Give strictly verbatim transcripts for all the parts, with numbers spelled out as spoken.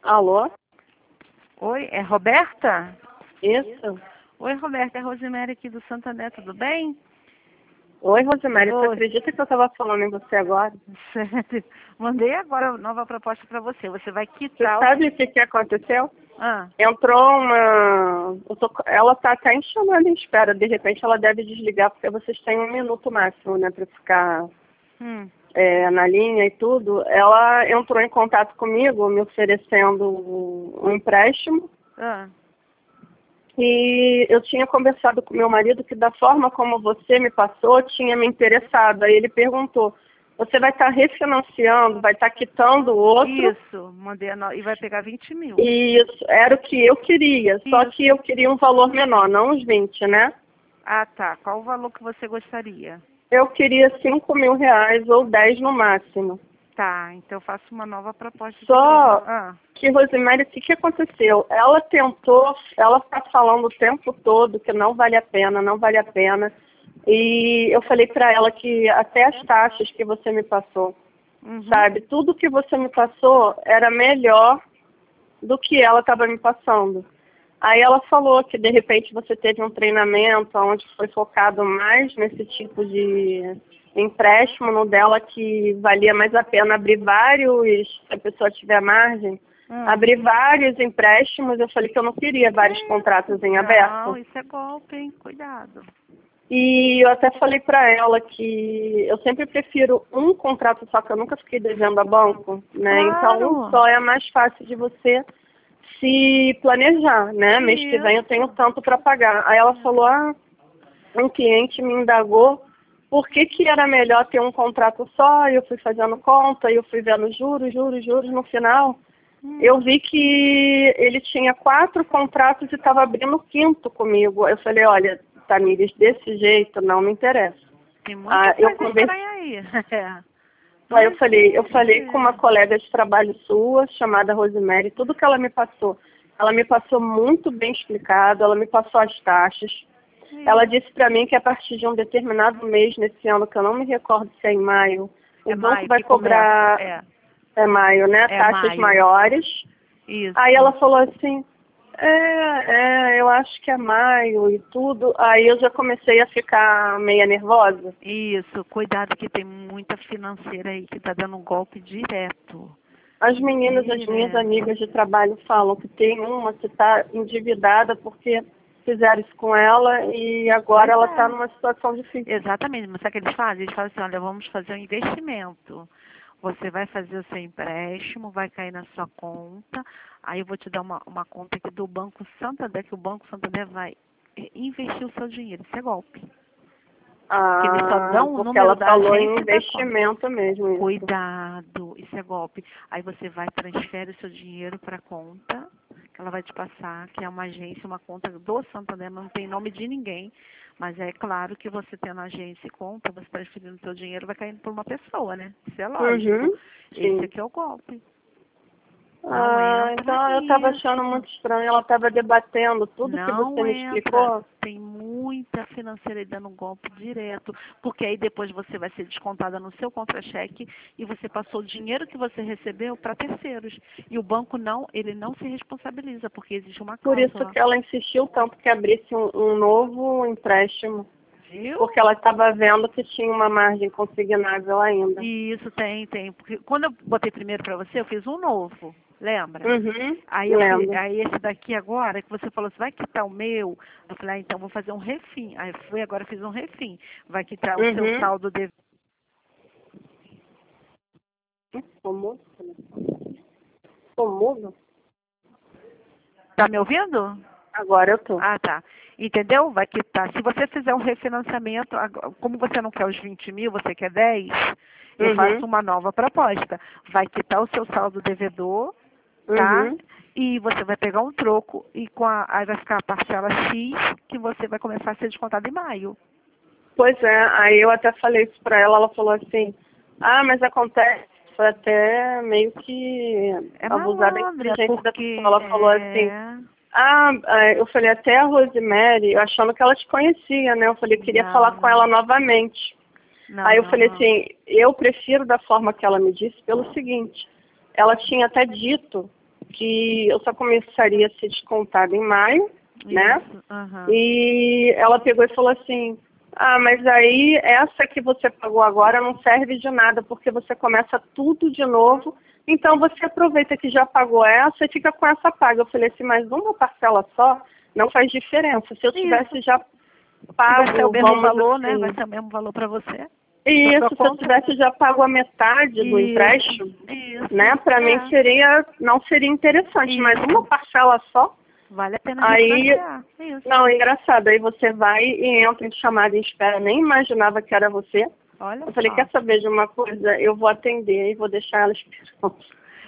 Alô? Oi, é Roberta? Isso? Oi, Roberta, é Rosemary aqui do Santander, tudo bem? Oi, Rosemary, você Oi. acredita que eu estava falando em você agora? Sério? Mandei agora uma nova proposta para você. Você vai Você quitar o... sabe o que, que aconteceu? Ah, Entrou uma... eu tô- Ela está até em chamada em espera. De repente ela deve desligar, porque vocês têm um minuto máximo, né, para ficar hum, é, na linha e tudo. Ela entrou em contato comigo, me oferecendo um empréstimo. ah, E eu tinha conversado com meu marido que da forma como você me passou, tinha me interessado. Aí ele perguntou, você vai estar refinanciando, vai estar quitando o outro? isso, mandei a no... e vai pegar vinte mil. E isso era o que eu queria, só Isso. que eu queria um valor menor, não os vinte, né? Ah, tá. Qual o valor que você gostaria? Eu queria cinco mil reais ou dez no máximo. Tá, então eu faço uma nova proposta. aqui Só pra- Ah, que, Rosemary, o que, que aconteceu? Ela tentou, ela está falando o tempo todo que não vale a pena, não vale a pena. E eu falei para ela que até as taxas que você me passou, uhum. sabe? Tudo que você me passou era melhor do que ela estava me passando. Aí ela falou que de repente você teve um treinamento onde foi focado mais nesse tipo de empréstimo, no dela que valia mais a pena abrir vários, se a pessoa tiver margem, Hum. abrir vários empréstimos. Eu falei que eu não queria vários contratos em aberto. Não, isso é golpe, hein? Cuidado. E eu até falei para ela que eu sempre prefiro um contrato só, que eu nunca fiquei devendo a banco, né? Então Claro. um só é mais fácil de você se planejar, né? Mês que vem eu tenho tanto para pagar. Aí ela falou, ah, um cliente me indagou por que que era melhor ter um contrato só, e eu fui fazendo conta, e eu fui vendo juros, juros, juros, no final Hum. eu vi que ele tinha quatro contratos e estava abrindo o quinto comigo. Eu falei, olha, Tamires, desse jeito não me interessa. Tem muita Ah, eu coisa conversei. estranha aí. É. Aí eu falei, eu Mas, falei com uma colega de trabalho sua, chamada Rosemary, tudo que ela me passou, ela me passou muito bem explicado, ela me passou as taxas. é, Ela disse para mim que a partir de um determinado mês nesse ano, que eu não me recordo se é em maio, o é banco maio vai que começa. cobrar, É, é maio, né, é taxas maio. maiores. Isso. Aí ela falou assim, é, é, eu acho que é maio e tudo. Aí eu já comecei a ficar meia nervosa. Isso, cuidado que tem muita financeira aí que tá dando um golpe direto. As meninas, as minhas Direto. amigas de trabalho falam que tem uma que está endividada porque fizeram isso com ela e agora Pois ela é. está numa situação difícil. Exatamente, mas sabe o que eles fazem? Eles falam assim, olha, vamos fazer um investimento. Você vai fazer o seu empréstimo, vai cair na sua conta, aí eu vou te dar uma, uma conta aqui do Banco Santander, que o Banco Santander vai eh, investir o seu dinheiro. Isso é golpe. Que eles só Ah, dão o porque número ela da falou em agência e da conta. investimento mesmo isso. Cuidado, isso é golpe. Aí você vai, transfere o seu dinheiro para a conta, que ela vai te passar, que é uma agência, uma conta do Santander, não tem nome de ninguém. Mas é claro que você tendo agência e conta, você transferindo o seu dinheiro, vai caindo por uma pessoa, né? Isso é lógico. Uhum, Esse sim. aqui é o golpe. Não Ah, entra então eu estava achando nisso. muito estranho. Ela estava debatendo tudo que você Não me entra. explicou. Tem muita financeira aí dando golpe direto, porque aí depois você vai ser descontada no seu contra-cheque e você passou o dinheiro que você recebeu para terceiros. E o banco não, ele não se responsabiliza, porque existe uma Por isso cláusula. que ela insistiu tanto que abrisse um, um novo empréstimo. Viu? Porque ela estava vendo que tinha uma margem consignável ainda. E isso tem, tem. Porque quando eu botei primeiro para você, eu fiz um novo, lembra? Uhum, Aí, eu fiz, lembro. aí esse daqui agora, que você falou, você vai quitar o meu? Eu falei, ah, então vou fazer um refim. Aí fui, agora fiz um refim. Vai quitar o seu Uhum. saldo de... Ficou mudo? Ficou mudo? Tá me ouvindo? Agora eu tô. Ah, tá. Entendeu? Vai quitar. Se você fizer um refinanciamento, ag- como você não quer os vinte mil, você quer dez, eu Uhum, faço uma nova proposta. Vai quitar o seu saldo devedor, tá? uhum. E você vai pegar um troco e com a, aí vai ficar a parcela X que você vai começar a ser descontada em maio. Pois é, aí eu até falei isso pra ela, ela falou assim, ah, mas acontece, foi até meio que É abusar da malandra, inteligência da porque pessoa. Ela falou assim, é... ah, é, eu falei até a Rosemary, eu achando que ela te conhecia, né? Eu falei, eu queria falar Não, com ela não. novamente. Não, Aí eu não, falei não. assim, eu prefiro da forma que ela me disse, pelo seguinte, ela tinha até dito que eu só começaria a ser descontada em maio, Isso. né? Uhum. E ela pegou e falou assim, ah, mas aí essa que você pagou agora não serve de nada, porque você começa tudo de novo, então você aproveita que já pagou essa e fica com essa paga. Eu falei assim, mas uma parcela só não faz diferença. Se eu tivesse já pago, vai ser o mesmo vamos valor, assim, né? Vai ser o mesmo valor para você. isso, se eu tivesse já pago a metade do Isso, empréstimo, isso, né, para é. mim seria, não seria interessante, Isso. mas uma parcela só, Vale a pena aí, refinanciar. Isso. não, engraçado, aí você vai e entra em chamada em espera, nem imaginava que era você. Olha Eu falei, só. quer saber de uma coisa? Eu vou atender e vou deixar ela esperando.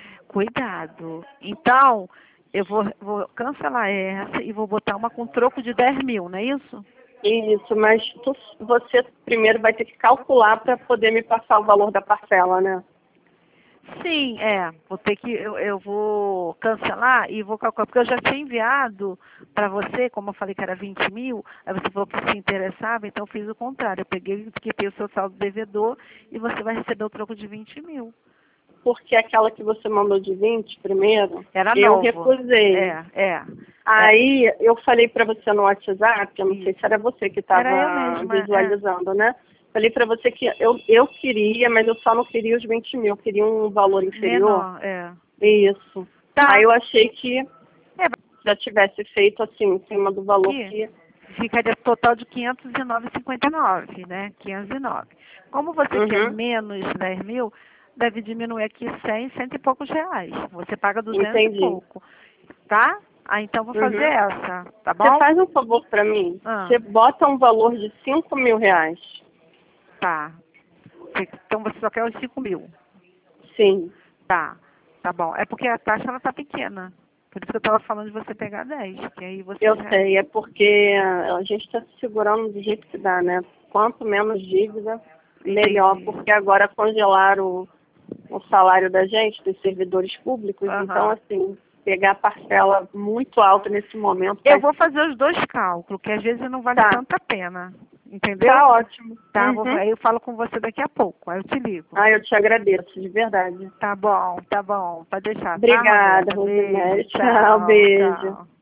Cuidado. Então, eu vou, vou cancelar essa e vou botar uma com troco de dez mil, não é isso? Isso, mas tu, você primeiro vai ter que calcular para poder me passar o valor da parcela, né? Sim, é. Vou ter que, eu, eu vou cancelar e vou calcular, porque eu já tinha enviado para você, como eu falei que era vinte mil, aí você falou que se interessava, então eu fiz o contrário. Eu peguei e quitei o seu saldo devedor e você vai receber o troco de vinte mil. Porque aquela que você mandou de vinte primeiro, Era eu novo. recusei. É, é. Aí eu falei para você no WhatsApp, eu não Isso. sei se era você que Era eu estava mesma, é. visualizando, né? Falei para você que eu, eu queria, mas eu só não queria os vinte mil, eu queria um valor inferior. Menor, é. Isso. Tá. Aí eu achei que É, já tivesse feito assim, em cima do valor aqui que... ficaria total de quinhentos e nove vírgula cinquenta e nove, né? quinhentos e nove. Como você quer Uhum. menos dez mil, deve diminuir aqui cem, cento e poucos reais. Você paga duzentos Entendi. e pouco, tá? Ah, então vou fazer Uhum. essa, tá Você bom? faz um favor para mim? Ah. Você bota um valor de cinco mil reais. Tá. Então você só quer os cinco mil. Sim. Tá, tá bom. É porque a taxa ela tá pequena. Por isso que eu tava falando de você pegar dez, que aí você Eu já... sei, é porque a gente está se segurando do jeito que dá, né? Quanto menos dívida, melhor, Entendi. porque agora congelaram o, o salário da gente, dos servidores públicos, Aham. então, assim, pegar parcela muito alta nesse momento... Eu faz- vou fazer os dois cálculos, que às vezes não vale Tá, tanta pena. Entendeu? tá ótimo. Tá, Uhum. vou, aí eu falo com você daqui a pouco, aí eu te ligo. Ah, eu te agradeço, de verdade. Tá bom, tá bom. Pode deixar, Obrigada, tá, Roberta? Rosemary. Beijo, Tchau, tchau, beijo. tchau.